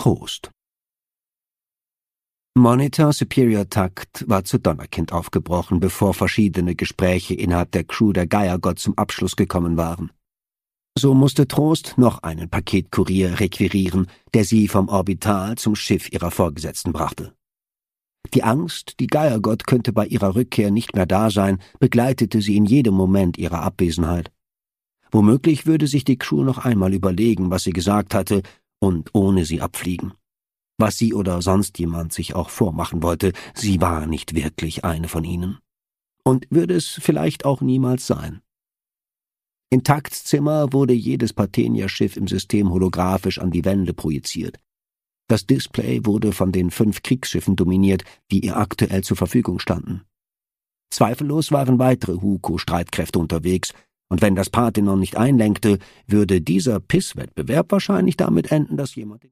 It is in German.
Trost. Monitor Superior Takt war zu Donnerkind aufgebrochen, bevor verschiedene Gespräche innerhalb der Crew der Geiergott zum Abschluss gekommen waren. So musste Trost noch einen Paketkurier requirieren, der sie vom Orbital zum Schiff ihrer Vorgesetzten brachte. Die Angst, die Geiergott könnte bei ihrer Rückkehr nicht mehr da sein, begleitete sie in jedem Moment ihrer Abwesenheit. Womöglich würde sich die Crew noch einmal überlegen, was sie gesagt hatte, und ohne sie abfliegen. Was sie oder sonst jemand sich auch vormachen wollte, sie war nicht wirklich eine von ihnen. Und würde es vielleicht auch niemals sein. In Takts Zimmer wurde jedes Parthenia-Schiff im System holographisch an die Wände projiziert. Das Display wurde von den 5 Kriegsschiffen dominiert, die ihr aktuell zur Verfügung standen. Zweifellos waren weitere Huko-Streitkräfte unterwegs, und wenn das Parthenon nicht einlenkte, würde dieser Pisswettbewerb wahrscheinlich damit enden, dass jemand